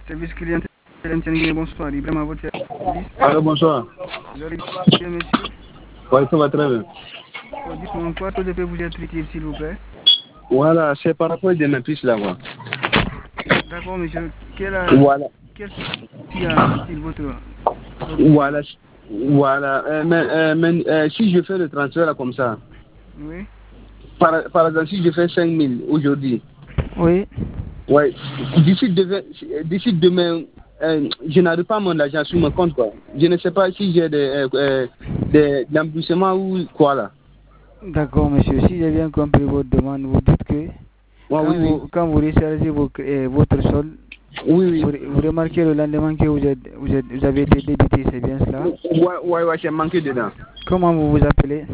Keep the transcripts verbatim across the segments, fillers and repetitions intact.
Service clientèle, M T N Guinée, bonsoir. Ibrahim à votre service. Allô, bonsoir. Vous allez bien, monsieur? Oui, ça va très bien. Oh, dites-moi quoi, je peux vous être utile, s'il vous plaît? Voilà, c'est par rapport à mes fils là-bas. D'accord, monsieur. Quel, a... Voilà. Quel souci a-t-il votre... votre... Voilà. Voilà. Euh, mais, euh, mais euh, si je fais le transfert là, comme ça, Oui. par, par exemple, si je fais cinq mille aujourd'hui, Oui. ouais, d'ici demain, d'ici demain euh, je n'arrive pas à mon argent sur mon compte, quoi. Je ne sais pas si j'ai des, euh, euh, des, des remboursements ou quoi là. D'accord, monsieur. Si j'ai bien compris votre demande, vous dites que Ouais, quand, oui, vous, oui. quand vous rechargez vos, euh, votre solde, Oui, oui. vous, vous remarquez le lendemain que vous, êtes, vous, êtes, vous avez été débité, c'est bien cela? Ouais, ouais, ouais, j'ai manqué dedans. Comment vous vous appelez?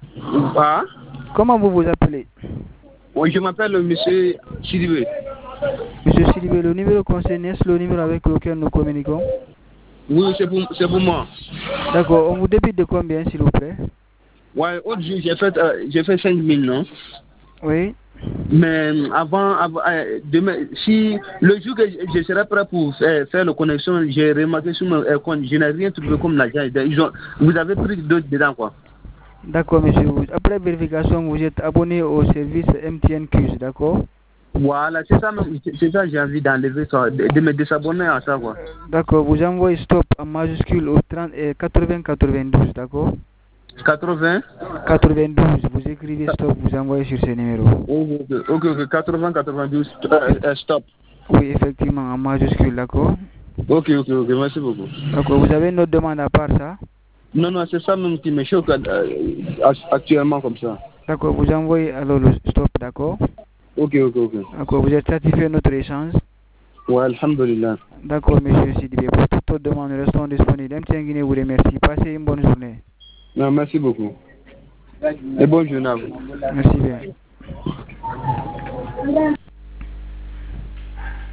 Ah? Comment vous vous appelez? Oui, je m'appelle monsieur Sidibé. Monsieur Sidibé, le numéro concerné, c'est le numéro avec lequel nous communiquons? Oui, c'est pour, c'est pour moi. D'accord, on vous débite de combien, s'il vous plaît? Ouais, autre jour, j'ai fait, euh, j'ai fait cinq mille, non? Oui. Mais avant, avant euh, demain, si le jour que je, je serai prêt pour faire, faire la connexion, j'ai remarqué sur mon euh, compte, je n'ai rien trouvé comme l'argent. Ils ont, vous avez pris d'autres dedans, quoi. D'accord, monsieur. Après vérification, vous êtes abonné au service M T N Q, d'accord? Voilà, c'est ça même, c'est ça j'ai envie d'enlever ça, de, de me désabonner à ça, quoi. D'accord, vous envoyez stop en majuscule au trente, euh, quatre-vingts quatre-vingt-douze, d'accord? quatre-vingts quatre-vingt-douze, vous écrivez stop, vous envoyez sur ce numéro. Ok, ok, ok, quatre-vingts quatre-vingt-douze, euh, euh, stop. Oui, effectivement, en majuscule, d'accord? Ok, ok, ok, merci beaucoup. D'accord, vous avez une autre demande à part ça? Non, non, c'est ça même qui me choque euh, actuellement comme ça. D'accord, vous envoyez alors le stop, d'accord? Ok, ok, ok. D'accord, vous êtes satisfait de notre échange? Ouais, alhamdulillah. D'accord, monsieur Sidibé. Pour toute autre demande, nous restons disponibles. M T N Guinée vous remercie. Passez une bonne journée. Non, merci beaucoup. Et bonne journée à vous. Merci bien.